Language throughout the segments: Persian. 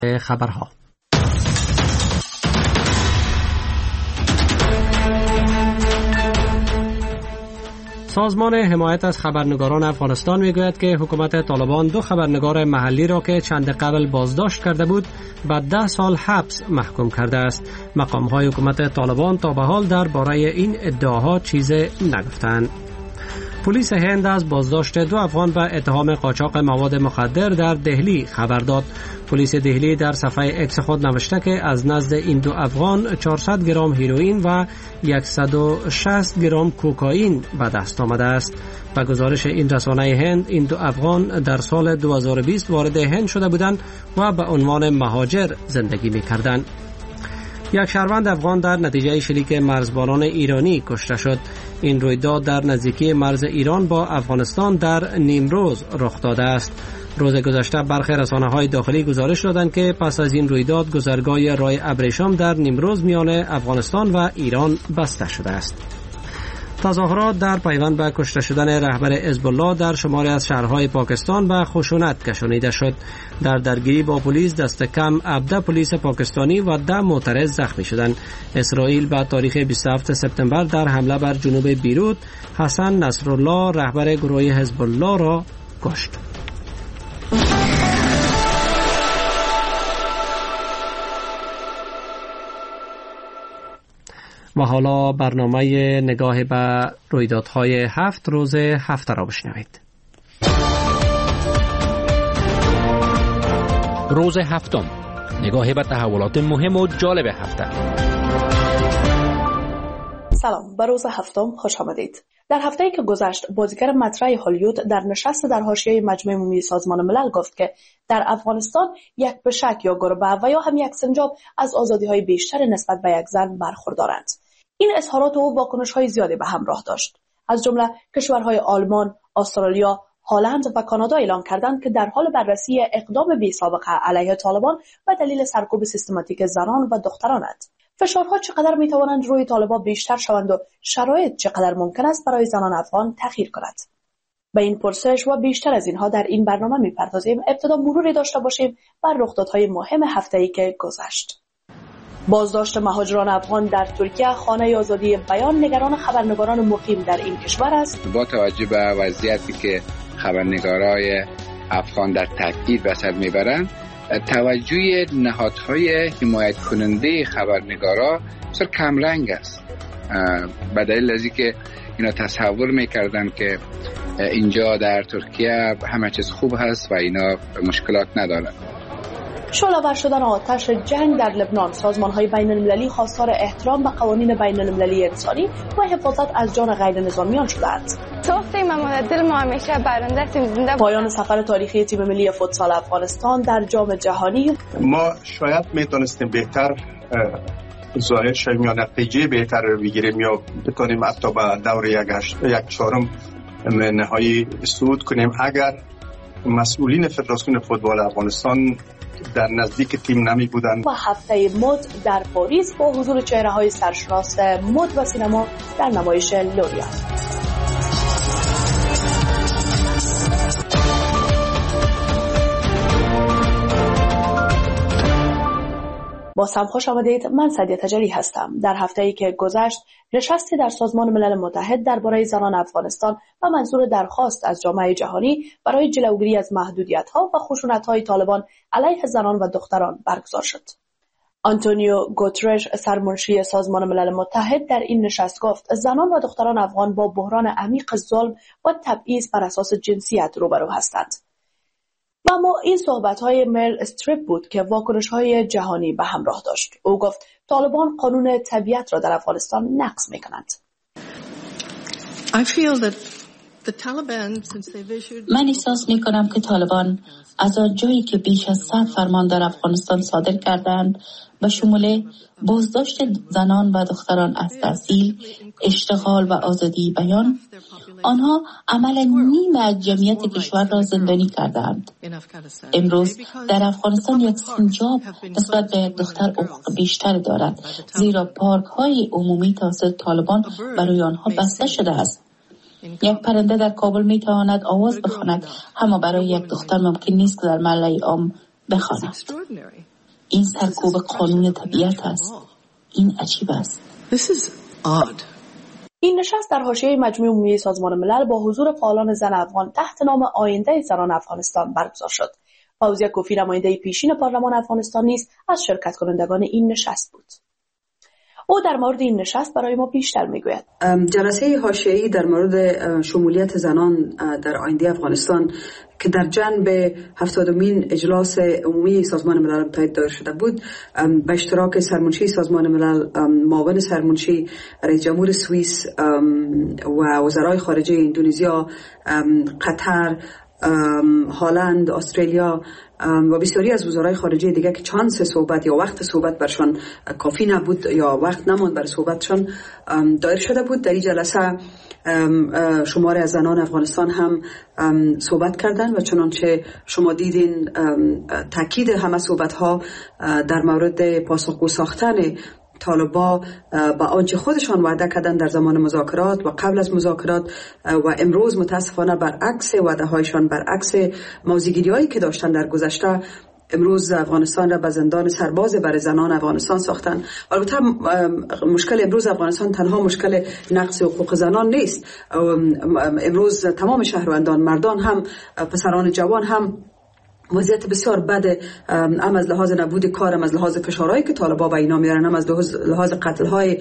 خبرها. سازمان حمایت از خبرنگاران افغانستان میگوید که حکومت طالبان 2 خبرنگار محلی را که چند قبل بازداشت کرده بود به 10 سال حبس محکوم کرده است. مقام‌های حکومت طالبان تا به حال درباره این ادعاها چیزی نگفتند. پلیس هند از بازداشت 2 افغان به اتهام قاچاق مواد مخدر در دهلی خبر داد. پلیس دهلی در صفحه اکس خود نوشته که از نزد این 2 افغان 400 گرم هیروئین و 160 گرم کوکائین به دست آمده است. به گزارش این رسانه هند، این 2 افغان در سال 2020 وارد هند شده بودند و به عنوان مهاجر زندگی می‌کردند. یک شهروند افغان در نتیجه شلیک مرزبانان ایرانی کشته شد. این رویداد در نزدیکی مرز ایران با افغانستان در نیمروز رخ داده است. روز گذشته برخی رسانه‌های داخلی گزارش دادند که پس از این رویداد گذرگاه راه ابریشم در نیمروز میان افغانستان و ایران بسته شده است. تظاهرات در پیوند به کشته شدن رهبر حزب الله در شماری از شهرهای پاکستان به خشونت کشانیده شد. در درگیری با پلیس دست کم 17 پلیس پاکستانی و 10 معترض زخمی شدند. اسرائیل به تاریخ 27 سپتامبر در حمله بر جنوب بیروت حسن نصرالله رهبر گروه حزب الله را کشت. و حالا برنامه نگاه به رویدادهای 7 روز هفته را بشنوید. روز هفتم، نگاه به تحولات مهم و جالب هفته. سلام، به روز هفتم خوش آمدید. در هفته‌ای که گذشت، بازیگر مطرح هالیوود در نشست در حاشیه مجمع عمومی سازمان ملل گفت که در افغانستان یک بشک یا گربه و یا هم یک سنجاب از آزادی‌های بیشتر نسبت به یک زن برخوردارند. این اظهارات او واکنش‌های زیادی به همراه داشت. از جمله کشورهای آلمان، استرالیا، هلند و کانادا اعلام کردند که در حال بررسی اقدام بی‌سابقه علیه طالبان و دلیل سرکوب سیستماتیک زنان و دخترانند. فشارها چقدر میتوانند روی طالبان بیشتر شوند و شرایط چقدر ممکن است برای زنان افغان تغییر کند؟ به این پرسش و بیشتر از اینها در این برنامه میپردازیم. ابتدا مروری داشته باشیم بر رخدادهای مهم هفته‌ای که گذشت. بازداشت مهاجران افغان در ترکیه خانه آزادی بیان نگران خبرنگاران مقیم در این کشور است. با توجه به وضعیتی که خبرنگارای افغان در تهدید به سر میبرند، توجه نهادهای حمایت کننده خبرنگارا بسیار کمرنگ است. به دلیل از اینکه اینا تصور میکردن که اینجا در ترکیه همه چیز خوب هست و اینا مشکلات ندارن. شعله‌ور شدن آتش جنگ در لبنان، سازمان‌های بین‌المللی خواستار احترام به قوانین بین‌المللی انسانی و حفاظت از جان غیر نظامیان شدند. دل ما همیشه برنده تیم زنده. پایان سفر تاریخی تیم ملی فوتسال افغانستان در جام جهانی. ما شاید میتونستیم بهتر ظاهر شویم یا نتیجه بهتر رو بگیریم یا بتونیم حتی به دور یک چهارم نهایی صعود کنیم اگر مسئولین فدراسیون فوتبال افغانستان در نزدیک تیم نمی بودند. و هفته مد در پاریس با حضور چهره‌های سرشناس مد و سینما در نمایش لوریا. باز هم خوش آمدید. من سعدیه تجلی هستم. در هفته‌ای که گذشت، نشستی در سازمان ملل متحد درباره زنان افغانستان و منظور درخواست از جامعه جهانی برای جلوگیری از محدودیت‌ها و خشونت‌های طالبان علیه زنان و دختران برگزار شد. آنتونیو گوترش، سرمنشی سازمان ملل متحد، در این نشست گفت زنان و دختران افغان با بحران عمیق ظلم و تبعیض بر اساس جنسیت روبرو هستند. و اما این صحبت‌های مرل استریپ بود که واکنش‌های جهانی به همراه داشت. او گفت طالبان قانون طبیعت را در افغانستان نقض می‌کنند. من احساس می‌کنم که طالبان از آنجایی که بیش از 100 فرمان در افغانستان صادر کردند به شمول بازداشت زنان و دختران از تحصیل، اشتغال و آزادی بیان، آنها عملا نیم از جمعیت کشور را زندانی کردند. امروز در افغانستان یک سنجاب نسبت به یک دختر حقوق بیشتر دارد، زیرا پارک های عمومی توسط طالبان برای آنها بسته شده است. یک پرنده در کابل می تواند آواز بخواند، اما برای یک دختر ممکن نیست که در محله عام بخواند. این سرکوب قانون طبیعت است. این عجیب است. این نشست در حاشیه مجمع عمومی سازمان ملل با حضور فعالان زن افغان تحت نام آینده زنان افغانستان برگزار شد. فوزیه کوفی نماینده پیشین پارلمان افغانستان نیز از شرکت کنندگان این نشست بود. او در مورد این نشست برای ما بیشتر میگوید. جلسه حاشیه‌ای در مورد شمولیت زنان در آینده افغانستان که در جنب 70مین اجلاس عمومی سازمان ملل متحد دایر شده بود، به اشتراک سرمنشی سازمان ملل، معاون سرمنشی، رئیس جمهور سوئیس و وزرای خارجه اندونزیا، قطر، هلند، استرالیا و بسیاری از وزرای خارجه دیگه که چانس صحبت یا وقت صحبت برشان کافی نبود یا وقت نموند برای صحبتشان دایر شده بود. در این جلسه شمار از زنان افغانستان هم صحبت کردند و چنانچه شما دیدین تاکید همه صحبت ها در مورد پاسخگو ساختن طالبا با آنچه خودشان وعده کردن در زمان مذاکرات و قبل از مذاکرات و امروز متاسفانه برعکس وعده هایشان، برعکس موضوعگیری هایی که داشتن در گذشته، امروز افغانستان را به زندان سرباز برای زنان افغانستان ساختن. البته مشکل امروز افغانستان تنها مشکل نقص حقوق زنان نیست. امروز تمام شهروندان، مردان هم، پسران جوان هم وضعیت بسیار بد، هم از لحاظ نبود کار، هم از لحاظ فشارهایی که طالبا به اینا میارن، هم از لحاظ قتل‌های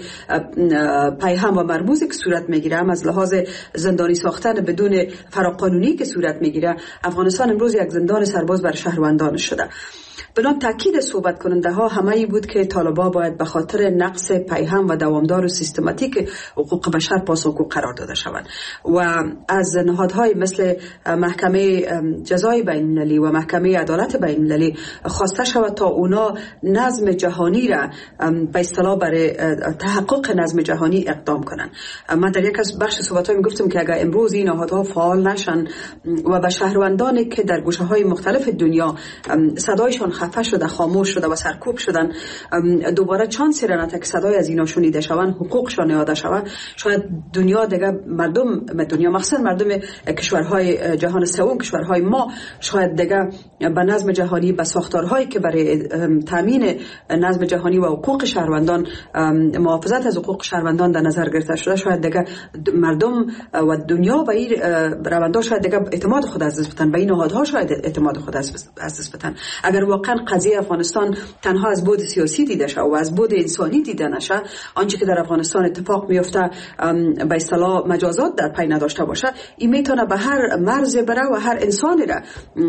پیهم و مرموزی که صورت میگیره، هم از لحاظ زندانی ساختن بدون فراقانونی که صورت میگیره. افغانستان امروز یک زندان سرباز بر شهروندانش شده. بنام تاکید صحبت کننده ها همه بود که طالبا باید به خاطر نقص پیهم و دوامدار و سیستماتیک حقوق بشر پاسخگو قرار داده شوند و از نهادهای مثل محکمه جزای بین المللی و محکمه عدالت بین المللی خواسته شود تا اونا نظم جهانی را به اصطلاح برای تحقق نظم جهانی اقدام کنند. من در یک از بخش صحبت‌هایم گفتم که اگر امروز این نهادها فعال نشن و به شهروندانی که در گوشه‌های مختلف دنیا صدایشان خفه شده، خاموش شده و سرکوب شدن، دوباره چانسی را نده که صدای از اینا شنیده شوند، حقوقشان اعاده شود، شاید دنیا دیگه دنیا مخصوصا مردم کشورهای جهان سوم، کشورهای ما، شاید دیگه به نظم جهانی، به ساختارهایی که برای تامین نظم جهانی و حقوق شهروندان، محافظت از حقوق شهروندان در نظر گرفته شده، شاید دیگه مردم و دنیا به این رواندا شاید دیگه اعتماد خود از دست بدن، به این نهادها شاید اعتماد خود از دست بدن. اگر واقعا قضیه افغانستان تنها از بعد سیاسی دیده شه و از بعد انسانی دیده نشه، آنچه که در افغانستان اتفاق میفته به اصطلاح مجازات در پی نداشته باشه، این میتونه به هر مرز بره و هر انسانی را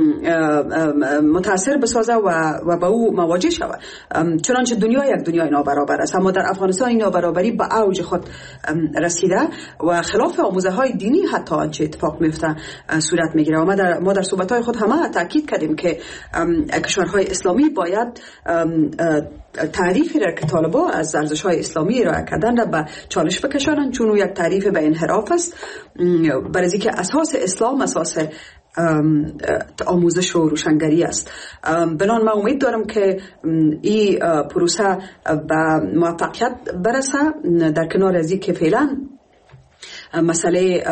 متاثر بسازه و با او مواجه شود. چنانچه دنیا یک دنیای نابرابر است، اما در افغانستان این نابرابری به اوج خود رسیده و خلاف آموزه های دینی حتی آنچه اتفاق میفته صورت میگیره. و ما در صحبت های خود همه تاکید کردیم که کشورهای اسلامی باید تعریفی را که طالبا از ارزش‌های اسلامی ارائه کردن را به چالش بکشانند، چون یک تعریف به انحراف است، برای اینکه اساس اسلام اساس آموزش و روشنگری است. بنان من امید دارم که این پروسه به موفقیت برسه، در کنار از اینکه فعلا مسئله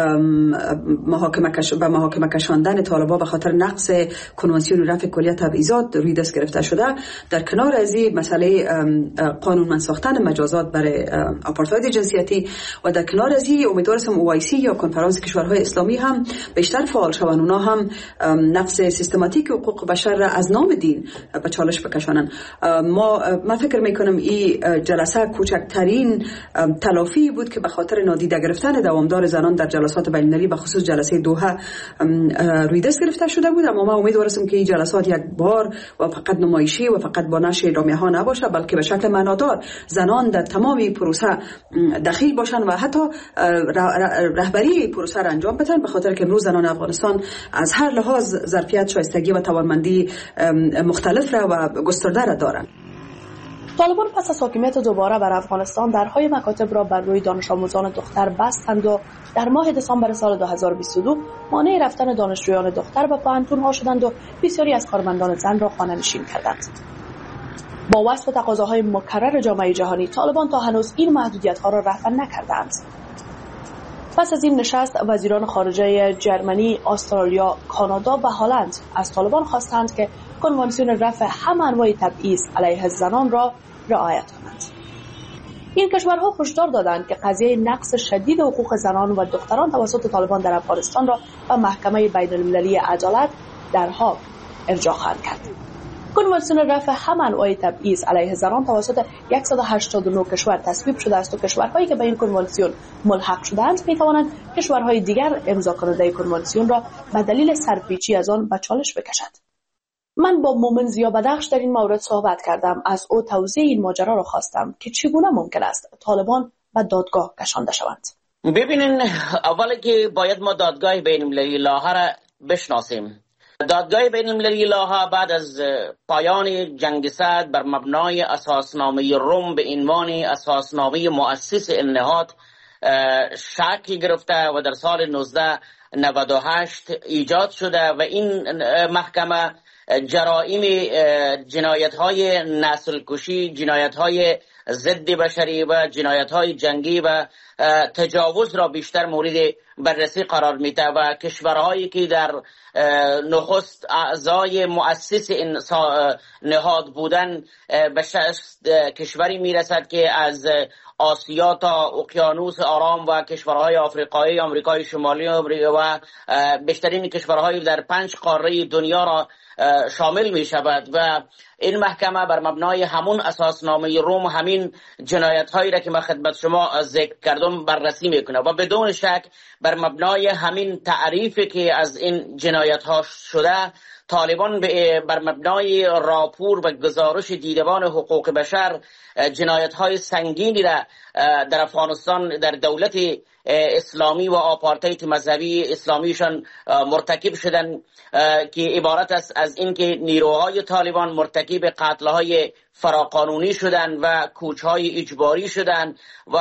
محاکمه کشاندن طالبا به خاطر نقض کنوانسیون رفع کلیه تبعیضات روی دست گرفته شده، در کنار از این مسئله قانونمند ساختن مجازات برای آپارتاید جنسیتی و در کنار از این امیدوارم OIC یا کنفرانس کشورهای اسلامی هم بیشتر فعال شوند، اونا هم نقض سیستماتیک حقوق بشر را از نام دین به چالش بکشانند. من فکر میکنم این جلسه کوچکترین تلافی بود که به خاطر نادیده گرفتن دوامدار زنان در جلسات بین‌المللی به خصوص جلسه دوحه روی دست گرفته شده بود. اما من امیدوارم که این جلسات یک بار و فقط نمایشی و فقط با نشر اعلامیه ها نباشه، بلکه به شکل معنادار زنان در تمامی پروسه دخیل باشن و حتی رهبری پروسه را انجام بدن، به خاطر که امروز زنان افغانستان از هر لحاظ ظرفیت، شایستگی و توانمندی مختلف را و گسترده را دارند. طالبان پس از حاکمیت دوباره بر افغانستان درهای مکاتب را بر روی دانش آموزان دختر بستند و در ماه دسامبر سال 2022 مانع رفتن دانشجویان دختر به پوهنتون‌ها شدند و بسیاری از کارمندان زن را خانه‌نشین کردند. با وصف تقاضاهای مکرر جامعه جهانی، طالبان تا هنوز این محدودیت‌ها را رفع نکردند. پس از این نشست، وزیران خارجه جرمنی، استرالیا، کانادا و هلند از طالبان خواستند که کنوانسیون رفع همه انواع تبعیض علیه زنان را رعایت کنند. این کشورها هشدار دادند که قضیه نقض شدید حقوق زنان و دختران توسط طالبان در افغانستان را به محکمه بین المللی عدالت در هاگ ارجاع خواهند کرد. کنوانسیون رفع همه انواع تبعیض علیه زنان توسط 189 کشور تصویب شده است و کشورهایی که به این کنوانسیون ملحق شده‌اند می‌توانند کشورهای دیگر امضا کننده کنوانسیون را به دلیل سرپیچی از آن به چالش بکشند. من با مومن ضیا بدخش در این مورد صحبت کردم. از او توضیح این ماجرا را خواستم که چگونه ممکن است طالبان به دادگاه کشانده شوند. ببینین، اولی که باید ما دادگاه بین المللی لاها را بشناسیم. دادگاه بین المللی لاها بعد از پایان جنگ سرد بر مبنای اساسنامه روم به عنوان اساسنامه مؤسس این نهاد شکل گرفته و در سال 1998 ایجاد شده و این محکمه جرائم جنایت‌های نسل کشی، جنایت‌های ضد بشری و جنایت‌های جنگی و تجاوز را بیشتر مورد بررسی قرار میده و کشورهایی که در نخست اعضای مؤسس این نهاد بودن به 60 کشوری میرسد که از آسیا تا اقیانوس آرام و کشورهای آفریقایی، آمریکای شمالی و بیشترین کشورهای در 5 قاره دنیا را شامل می شود و این محکمه بر مبنای همون اساسنامه روم همین جنایت هایی را که من خدمت شما ذکر کردم بررسی میکنه و بدون شک بر مبنای همین تعریفی که از این جنایت ها شده طالبان بر مبنای راپور و گزارش دیدبان حقوق بشر جنایت های سنگینی را در افغانستان در دولت اسلامی و آپارتاید مذهبی اسلامیشان مرتکب شدن که عبارت است از اینکه نیروهای طالبان مرتکب قتل‌های فراقانونی شدن و کوچ‌های اجباری شدن و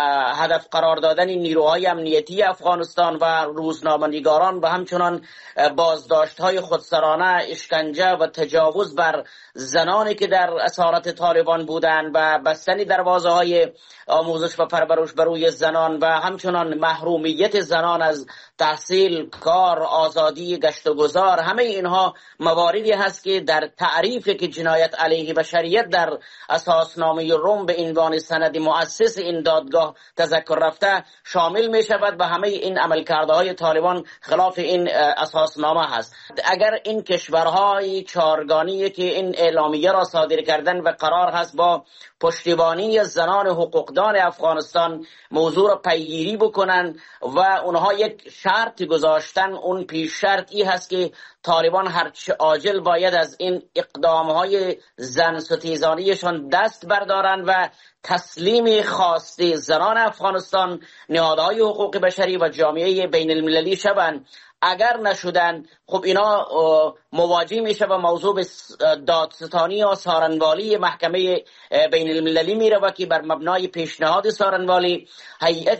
هدف قرار دادن نیروهای امنیتی افغانستان و روزنامه‌نگاران و همچنان بازداشت‌های خودسرانه، اشکنجه و تجاوز بر زنانی که در اسارت طالبان بودند و بستن دروازه‌های آموزش و پرورش برای زنان و همچنان محرومیت زنان از تحصیل، کار، آزادی گشت و گذار. همه اینها مواردی هست که در تعریفی که جنایت علیه بشریت در اساسنامه روم به عنوان سند مؤسس این دادگاه تذکر رفته شامل می شود و همه این عملکردهای طالبان خلاف این اساسنامه هست. اگر این کشورهای چارگانی که این اعلامیه را صادر کردن و قرار هست با پشتیبانی زنان حقوقدان افغانستان موضوع را پیگیری بکنن و اونها یک شرط گذاشتن، اون پیش شرطی هست که طالبان هرچه عاجل باید از این اقدامهای زن ستیزانیشان دست بردارن و تسلیم خواسته زنان افغانستان، نهادهای حقوق بشری و جامعه بین المللی شوند. اگر نشدن خب اینا مواجه میشه با موضوع به دادستانی و سارنوالی محکمه بین المللی میره و که بر مبنای پیشنهاد سارنوالی هیئت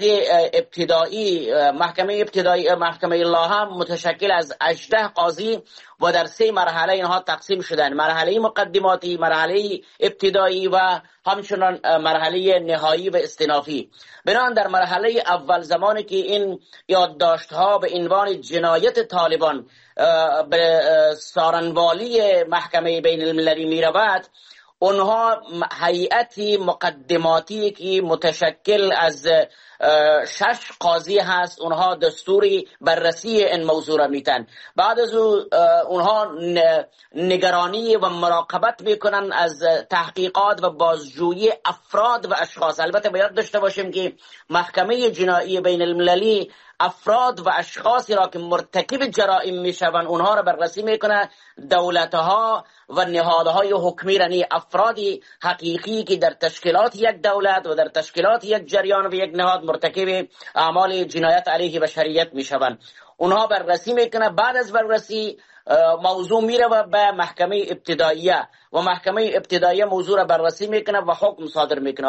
ابتدایی محکمه لاها متشکل از 18 قاضی و در 3 مرحله اینها تقسیم شدن: مرحله مقدماتی، مرحله ابتدایی و همچنان مرحله نهایی و استئنافی. بنابراین در مرحله اول زمانی که این یادداشت‌ها به عنوان جنایت طالبان به سارنوالی محکمه بین المللی می رود، اونها هیئتی مقدماتی که متشکل از 6 قاضی هست، اونها دستوری بررسی این موضوع را میتن. بعد از اونها نگرانی و مراقبت میکنن از تحقیقات و بازجویی افراد و اشخاص. البته باید داشته باشیم که محکمه جنایی بین المللی افراد و اشخاصی را که مرتکب جرائم میشوند اونها را بررسی میکنه. دولتها و نهادهای حکمی رانی افرادی حقیقی که در تشکیلات یک دولت و در تشکیلات یک جریان و یک نهاد مرتکب اعمال جنایت علیه بشریت میشوند اونها بررسی میکنه. بعد از بررسی موضوع میره و به محکمه ابتداییه و محکمه ابتداییه موضوع را بررسی میکنه و حکم صادر میکنه.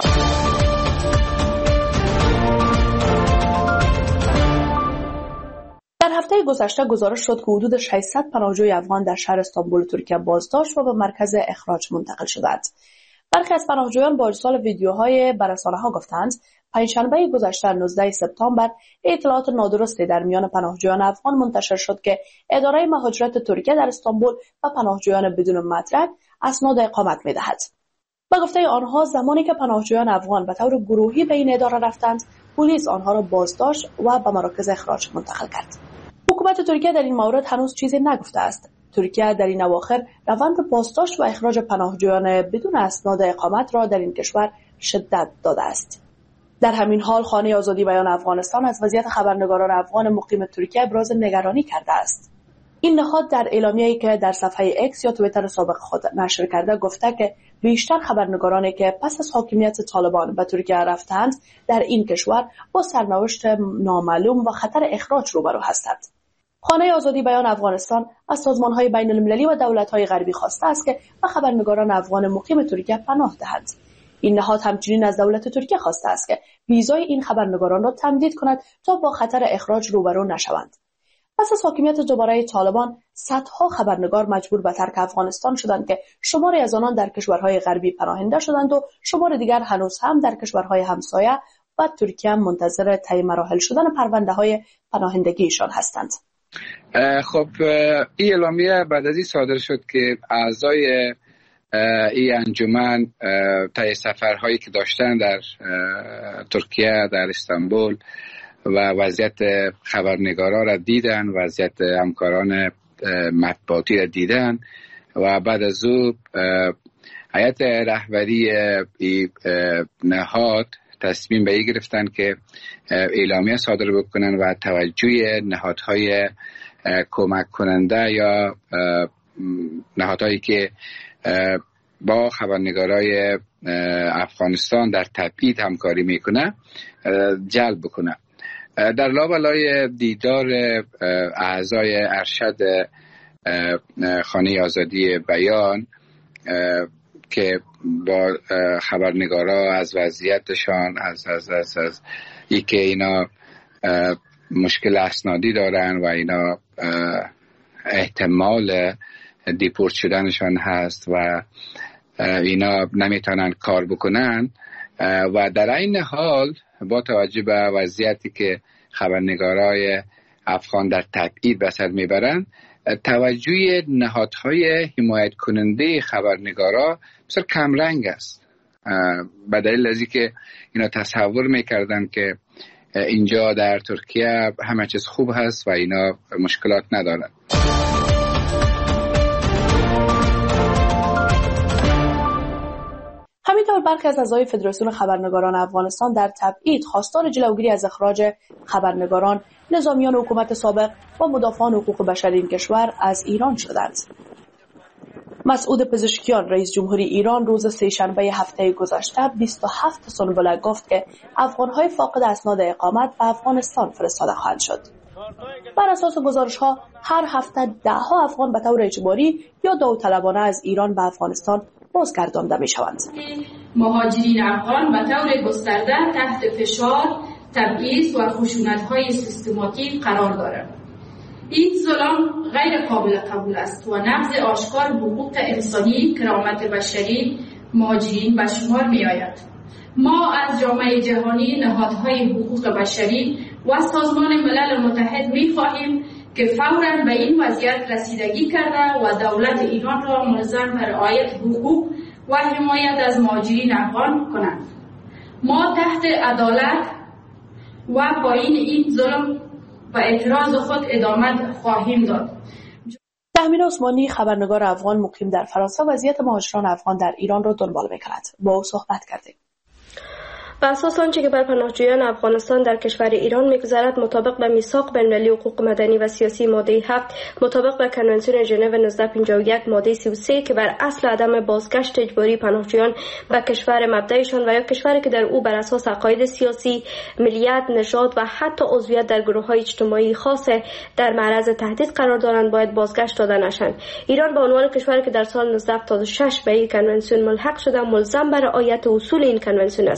در هفته گذشته گزارش شد که حدود 600 پناهجوی افغان در شهر استانبول ترکیه بازداشت و به مرکز اخراج منتقل شدند. برخی از پناهجویان با ارسال ویدیوهای به رسانه‌ها گفتند پنجشنبه گذشته 19 سپتامبر اطلاعات نادرستی در میان پناهجویان افغان منتشر شد که اداره مهاجرت ترکیه در استانبول و پناهجویان بدون مدرک اسناد اقامت می‌دهد. به گفته آنها زمانی که پناهجویان افغان به طور گروهی به این اداره رفتند، پلیس آنها را بازداشت و به مراکز اخراج منتقل کرد. حکومت ترکیه در این مورد هنوز چیزی نگفته است. ترکیه در این اواخر روند بازداشت و اخراج پناهجویان بدون اسناد اقامت را در این کشور شدت داده است. در همین حال خانه آزادی بیان افغانستان از وضعیت خبرنگاران افغان مقیم ترکیه ابراز نگرانی کرده است. این نهاد در اعلامیه‌ای که در صفحه اکس یا توییتر سابق خود نشر کرده گفته که بیشتر خبرنگارانی که پس از حاکمیت طالبان به ترکیه رفتند در این کشور با سرنوشت نامعلوم و خطر اخراج روبرو هستند. خانه آزادی بیان افغانستان از سازمان‌های بین‌المللی و دولت‌های غربی خواسته است که به خبرنگاران افغان مقیم ترکیه پناه دهند. این نهاد همچنین از دولت ترکیه خواسته است که ویزای این خبرنگاران را تمدید کند تا با خطر اخراج روبرو نشوند. پس از حاکمیت دوباره طالبان، صدها خبرنگار مجبور به ترک افغانستان شدند که شماری از آنان در کشورهای غربی پناهنده شدند و شمار دیگر هنوز هم در کشورهای همسایه و ترکیه منتظر طی مراحل شدن پرونده‌های پناهندگیشان هستند. خب این اعلامیه بعد از این صادر شد که اعضای این انجمن طی سفرهایی که داشتن در ترکیه، در استانبول و وضعیت خبرنگارا را دیدن، وضعیت همکاران مطبوعاتی را دیدن و بعد از او هیئت رهبری نهاد تصمیم به این گرفتن که اعلامیه صادر بکنن و توجه نهادهای کمک کننده یا نهادهایی که با خبرنگارای افغانستان در تبعید همکاری میکنه جلب بکنه. در لابلای دیدار اعضای ارشد خانه آزادی بیان که با خبرنگارا از وضعیتشان از ای که اینا مشکل اسنادی دارن و اینا احتمال دیپورت شدنشان هست و اینا نمیتونن کار بکنن و در این حال با توجه به وضعیتی که خبرنگارای افغان در تبعید به سر میبرن، توجه نهادهای حمایت کننده خبرنگارا بسیار کمرنگ است، به دلیل از اینکه اینا تصور میکردن که اینجا در ترکیه همه چیز خوب هست و اینا مشکلات ندارن. همینطور برخی از اعضای فدراسیون خبرنگاران افغانستان در تبعید خواستار جلوگیری از اخراج خبرنگاران، نظامیان حکومت سابق و مدافعان حقوق بشر این کشور از ایران شدند. مسعود پزشکیان، رئیس جمهوری ایران، روز سه‌شنبه هفته گذشته 27 سنبله گفت که افغان‌های فاقد اسناد اقامت به افغانستان فرستاده خواهند شد. بر اساس گزارش‌ها هر هفته ده‌ها افغان به طور اجباری یا داوطلبانه از ایران به افغانستان بازگردانده می‌شوند. مهاجرین افغان به طور گسترده تحت فشار، تبعیض و خشونت‌های سیستماتیک قرار دارند. این ظلم غیر قابل قبول است و نقض آشکار حقوق انسانی، کرامت بشری مهاجرین به شمار می‌آید. ما از جامعه جهانی، نهادهای حقوق بشری و سازمان ملل متحد می‌خواهیم که فوراً به این وضعیت رسیدگی کرده و دولت ایران را ملزم به رعایت حقوق و حمایت از مهاجرین افغان کنند. ما تحت عدالت و پایین این ظلم و اعتراض خود ادامه خواهیم داد. تحمین عثمانی، خبرنگار افغان مقیم در فرانسه، وضعیت مهاجران افغان در ایران را دنبال می‌کند. با او صحبت کردیم. بر اساس آنچه که بر پناهجویان افغانستان در کشور ایران می‌گذرد، مطابق به میثاق بین‌المللی حقوق مدنی و سیاسی ماده 7، مطابق به کنونسیون ژنو 1951 ماده 33 که بر اصل عدم بازگشت اجباری پناهجویان به کشور مبدأشان و یا کشوری که در او بر اساس عقاید سیاسی، ملیت، نژاد و حتی عضویت در گروه‌های اجتماعی خاص در معرض تهدید قرار دارند باید بازگشت داده نشند. ایران به عنوان کشوری که در سال 1976 به این کنونسیون ملحق شده، ملزم به رعایت اصول این کنونسیون است. در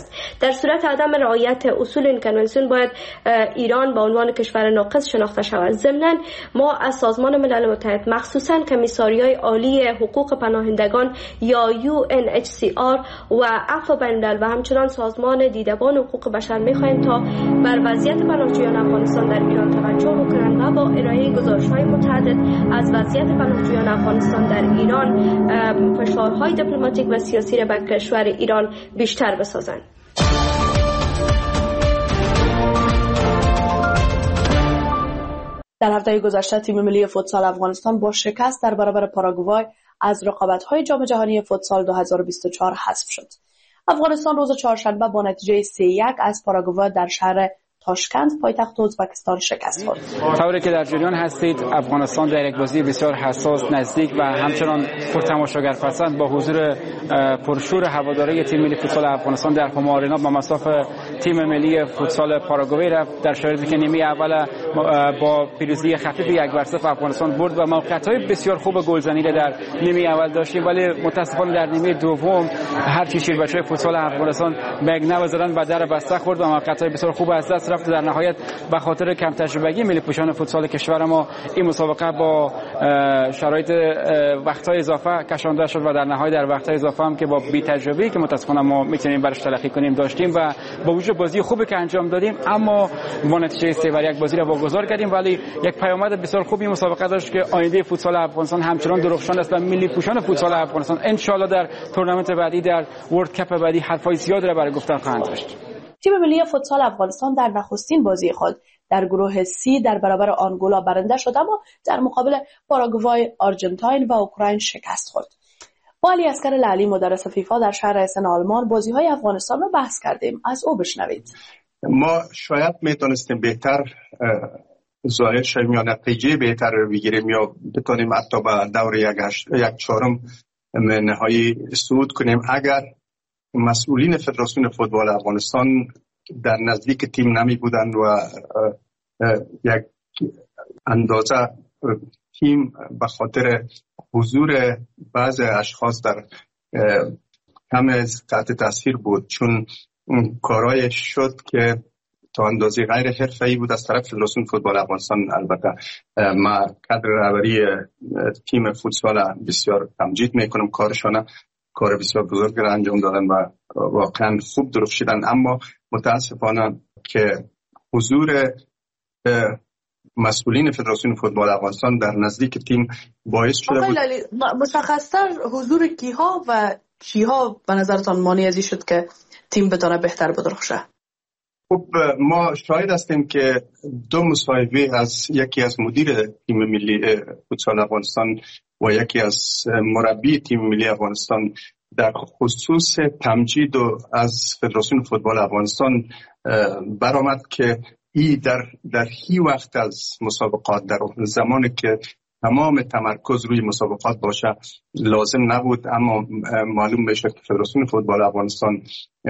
در صورت عدم رعایت اصول این کنونسیون باید ایران به عنوان کشور ناقض شناخته شود. ضمناً ما از سازمان ملل متحد مخصوصاً کمیساریای عالی حقوق پناهندگان یا UNHCR و عفو بین‌الملل و همچنان سازمان دیدبان حقوق بشر می‌خواهیم تا بر وضعیت پناهجویان افغانستان در ایران توجه بکنند و با ارائه گزارش‌های متعدد از وضعیت پناهجویان افغانستان در ایران فشارهای دیپلماتیک و سیاسی را به کشور ایران بیشتر بسازند. در هفته گذشته تیم ملی فوتسال افغانستان با شکست در برابر پاراگوای از رقابت‌های جام جهانی فوتسال 2024 حذف شد. افغانستان روز چهارشنبه با نتیجه 3-1 از پاراگوای در شهر تاشکند پایتخت ازبکستان شکست خورد. طوری که در جریان هستید افغانستان در یک بازی بسیار حساس، نزدیک و همچنان پرتماشاگر پسند با حضور پرشور هواداری تیم ملی فوتسال افغانستان در هما آرینا با مصاف تیم ملی فوتسال پاراگوئه رفت، در شرایطی که نیمه اول با پیروزی خفیف 1-0 افغانستان برد و موقعیت‌های بسیار خوب گلزنی در نیمه اول داشتیم، ولی متاسفانه در نیمه دوم هر چی شیربچه‌های فوتسال افغانستان به نو زدن و در بسته خورد و موقعیت‌های بسیار خوب از دست رفت. در نهایت به خاطر کم تجربگی ملی پوشان فوتسال کشور ما این مسابقه با شرایط وقت‌های اضافه کشانده شد و در نهایت در وقت‌های اضافه هم که با بی تجربه‌ای که متأسفانه ما می‌تونیم برش تلقی کنیم داشتیم و با وجود بازی خوبی که انجام دادیم اما با نتیجه 3-1 بازی را واگذار کردیم، ولی یک پیامد بسیار خوبی مسابقه داشت که آینده فوتسال افغانستان همچنان درخشان است و ملی پوشان فوتسال افغانستان ان شاءالله در تورنمنت بعدی در ورلد کاپ بعدی حرفای زیاد را برای گفتن خواهند داشت. تیم ملی فوتسال افغانستان در نخستین بازی خود در گروه C در برابر آنگولا برنده شد، اما در مقابل پاراگوای، آرژانتین و اوکراین شکست خورد. با علی اصغر لعلی مدرس فیفا در شهر اسن آلمان بازی‌های افغانستان را بحث کردیم. از او بشنوید. ما شاید میتونستیم بهتر ظاهر شویم یا نتیجه بهتر رو بگیریم یا بتونیم حتی به دور یک چهارم نهایی صعود کنیم اگر مسئولین فدراسیون فوتبال افغانستان در نزدیک تیم نمی بودند و یک اندازه تیم به خاطر حضور بعض اشخاص در کم تحت تاثیر بود، چون کارای شد که تا اندازه غیر حرفه‌ای بود از طرف فدراسیون فوتبال افغانستان. البته ما کادر رهبری تیم فوتسال بسیار تمجید میکنم، کارشان کار بسیار بزرگ را انجام دادن و واقعا خوب درخشیدن، اما متاسفانه که حضور مسئولین فدراسیون فوتبال افغانستان در نزدیک تیم باعث شده بود. مشخص‌تر حضور کیها و چیها به نظرتان مانع ازی شد که تیم بتونه بهتر بدرخشه؟ خب ما شاهد هستیم که دو مصاحبه از یکی از مدیر تیم ملی فوتسال افغانستان و یکی از مربی تیم ملی افغانستان در خصوص تمجید و از فدراسیون فوتبال افغانستان برآمد که ای در هی وقت از مسابقات در زمانی که تمام تمرکز روی مسابقات باشه لازم نبود، اما معلوم بشه که فدراسیون فوتبال افغانستان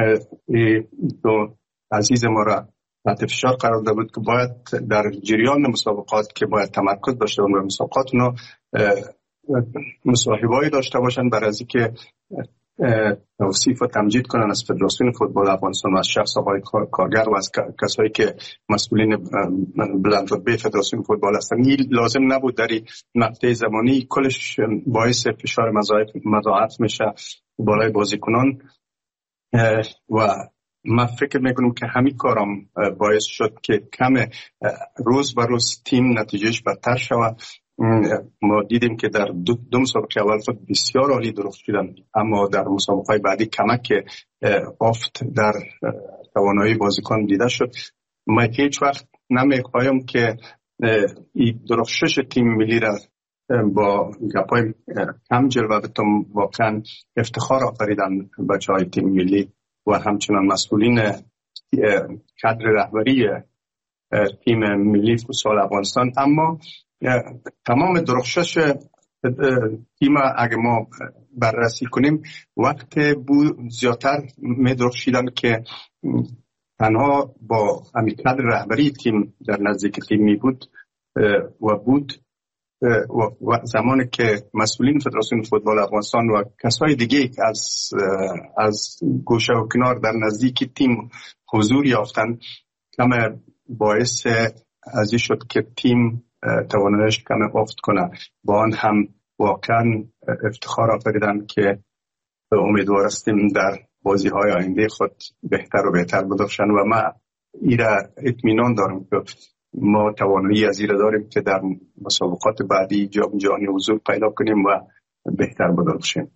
دو عزیز ما را تحت فشار قرار داده بود که باید در جریان مسابقات که باید تمرکز داشته باشند و مسابقات اونا مصاحبه‌ای داشته باشند برای از اینکه توصیف و تمجید کنن از فدراسیون فوتبال افغانستان و از شخص آقای کارگر و از کسایی که مسئولین بلندرتبه فدراسیون فوتبال هستند. این لازم نبود در این مقطع زمانی، کلش باعث فشار مضاعف میشه بالای بازیکنان و من فکر میکنم که همین کارم باعث شد که کم روز به روز تیم نتیجهش بدتر شود. ما دیدیم که در دو مسابقه اول خود بسیار عالی درخشیدن، اما در مسابقه بعدی کمک افت در توانایی بازیکن دیده شد. ما هیچ وقت نمیخوایم که این درخشش تیم ملی را با گپای کم جلوه بتم. واقعا افتخار آفریدن بچه‌های تیم ملی و همچنان مسئولین کادر رهبری تیم ملی فوتسال افغانستان، اما تمام درخشش تیم اگه ما بررسی کنیم وقت بود زیادتر می درخشیدن که تنها با همین کادر رهبری تیم در نزدیک تیم می بود و بود و زمانی که مسئولین فدراسیون فوتبال افغانستان و کسای دیگه که از گوشه و کنار در نزدیک تیم حضور یافتن، کم باعث از این شد که تیم تواناییش کم افت کنه. با آن هم واقعا افتخار آفریدن که امیدوار هستیم در بازی های آینده خود بهتر و بهتر بدرخشن و ما ایره اطمینان دارم که ما توانایی از ایره داریم که در مسابقات بعدی جام جهانی حضور پیدا کنیم و بهتر بدرخشیم.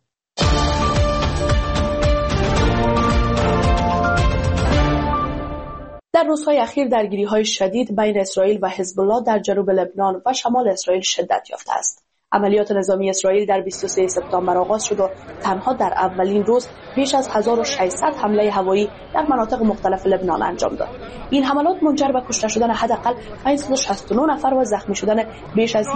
در روزهای اخیر درگیری‌های شدید بین اسرائیل و حزب الله در جنوب لبنان و شمال اسرائیل شدت یافته است. عملیات نظامی اسرائیل در 23 سپتامبر آغاز شد و تنها در اولین روز بیش از 1600 حمله هوایی در مناطق مختلف لبنان انجام داد. این حملات منجر به کشته شدن حداقل 569 نفر و زخمی شدن بیش از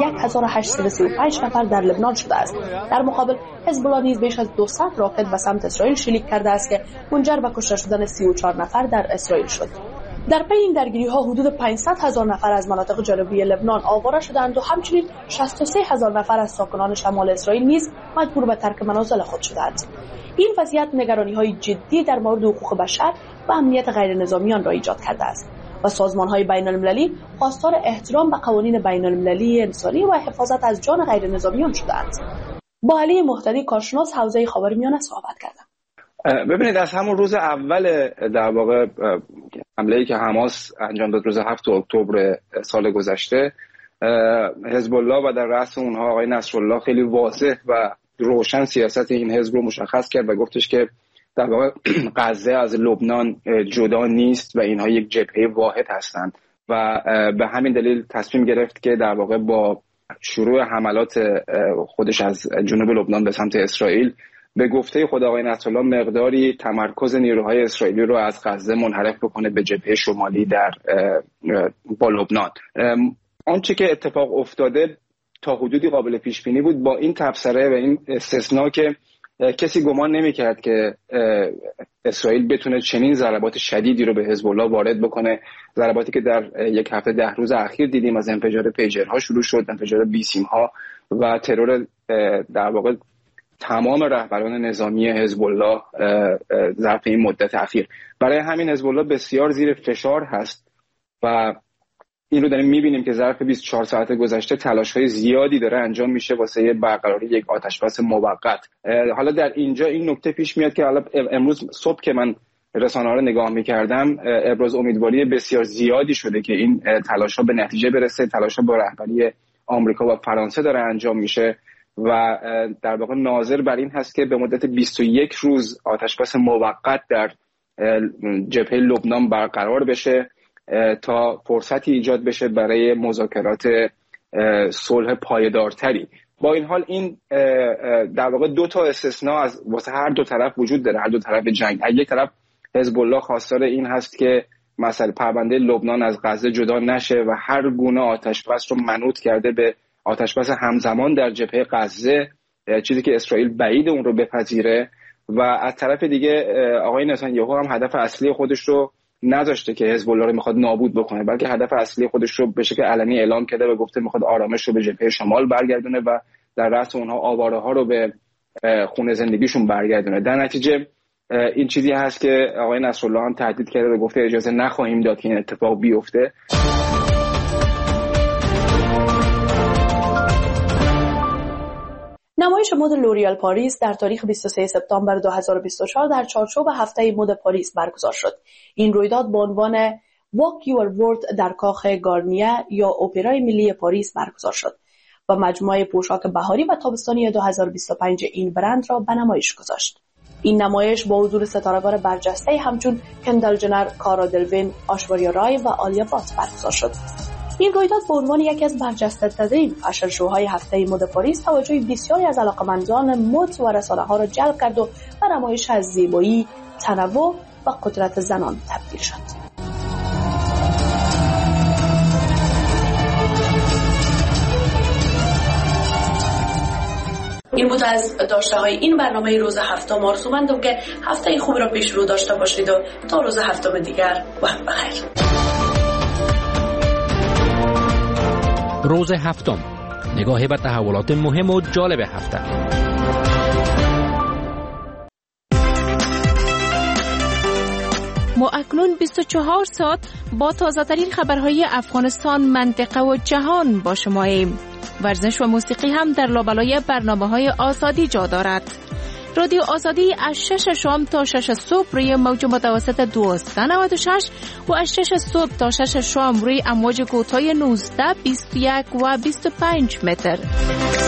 1835 نفر در لبنان شده است. در مقابل حزب الله نیز بیش از 200 راکت به سمت اسرائیل شلیک کرده است که منجر به کشته شدن 34 نفر در اسرائیل شد. در پی این درگیری‌ها حدود 500,000 نفر از مناطق جنوبی لبنان آواره شدند و همچنین 63,000 نفر از ساکنان شمال اسرائیل نیز مجبور به ترک منازل خود شدند. این وضعیت نگرانی‌های جدی در مورد حقوق بشر و امنیت غیر نظامیان را ایجاد کرده است و سازمان‌های بین‌المللی خواستار احترام به قوانین بین‌المللی انسانی و حفاظت از جان غیر نظامیان شدند. با علی مهتدی کارشناس حوزه خاورمیانه صحبت کردم. ببینید، از همون روز اول در واقع حمله‌ای که حماس انجام داد روز 7 اکتبر سال گذشته، حزب الله و در رأس اونها آقای نصرالله خیلی واضح و روشن سیاست این حزب رو مشخص کرد و گفتش که در واقع غزه از لبنان جدا نیست و اینها یک جبهه واحد هستند و به همین دلیل تصمیم گرفت که در واقع با شروع حملات خودش از جنوب لبنان به سمت اسرائیل، به گفته خود آقای نصرالله مقداری تمرکز نیروهای اسرائیلی رو از غزه منحرف بکنه به جبهه شمالی در با لبنان. آنچه که اتفاق افتاده تا حدودی قابل پیش بینی بود، با این تبصره و این استثناء که کسی گمان نمی‌کرد که اسرائیل بتونه چنین ضربات شدیدی رو به حزب الله وارد بکنه. ضرباتی که در یک هفته 10 روز اخیر دیدیم، از انفجار پیجرها شروع شد، انفجار بیسیم‌ها و ترور در واقع تمام رهبران نظامی حزب الله ظرف این مدت اخیر. برای همین حزب الله بسیار زیر فشار هست و این رو داریم می‌بینیم که ظرف 24 ساعت گذشته تلاش‌های زیادی داره انجام میشه واسه برقراری یک آتشبس موقت. حالا در اینجا این نکته پیش میاد که حالا امروز صبح که من رسانه‌ها رو نگاه می‌کردم، ابراز امیدواری بسیار زیادی شده که این تلاش‌ها به نتیجه برسه. تلاش‌ها با رهبری آمریکا و فرانسه داره انجام میشه و در واقع ناظر بر این هست که به مدت 21 روز آتشبس موقت در جبهه لبنان برقرار بشه تا فرصتی ایجاد بشه برای مذاکرات صلح پایدارتری. با این حال این در واقع دو تا استثناء از واسه هر دو طرف وجود داره، هر دو طرف جنگ. از یک طرف حزب الله خواستار این هست که مسئله پرونده لبنان از غزه جدا نشه و هر گونه آتشبس رو منوط کرده به آتشبس همزمان در جبهه غزه، چیزی که اسرائیل بعید اون رو بپذیره. و از طرف دیگه آقای نتانیاهو هم هدف اصلی خودش رو نذاشته که حزب الله رو میخواد نابود بکنه، بلکه هدف اصلی خودش رو به شکل علنی اعلام کرده و گفته میخواد آرامش رو به جبهه شمال برگردونه و در رأس اونها آواره ها رو به خونه زندگیشون برگردونه. در نتیجه این چیزی هست که آقای نصرالله هم تهدید کرده و گفته اجازه نخواهیم داد که این اتفاق بیفته. نمایش مد لوریال پاریس در تاریخ 23 سپتامبر 2024 در چارچوب هفته مد پاریس برگزار شد. این رویداد با عنوان Walk Your World در کاخ گارنیه یا اپرای ملی پاریس برگزار شد و مجموعه پوشاک بهاری و تابستانی 2025 این برند را به نمایش گذاشت. این نمایش با حضور ستارگان برجسته همچون کندال جنر، کارا دلوین، آشوریا رای و آلیا بات برگزار شد. این رویداد به عنوان یکی از برجسته‌ترین فشن شوهای هفته مد پاریس توجه بسیاری از علاقه‌مندان مد و رسانه‌ها را جلب کرد و به نمایش از زیبایی، تنوع و قدرت زنان تبدیل شد. این بود از داشته‌های این برنامه روز هفتم. آرزومندم که هفته خوبی را پیش رو داشته باشید و تا روز هفتم دیگر وقت بخیر. روز هفتم، نگاهی به تحولات مهم و جالب هفته. ما اکنون 24 ساعت با تازه‌ترین خبرهای افغانستان، منطقه و جهان با شماییم. ورزش و موسیقی هم در لابلای برنامه‌های آزادی جا دارد. رادیو آزادی از 6 شام تا 6 صبح روی موج متوسط 1296 و از 6 صبح تا 6 شام روی امواج کوتاه 19، 21 و 25 متر.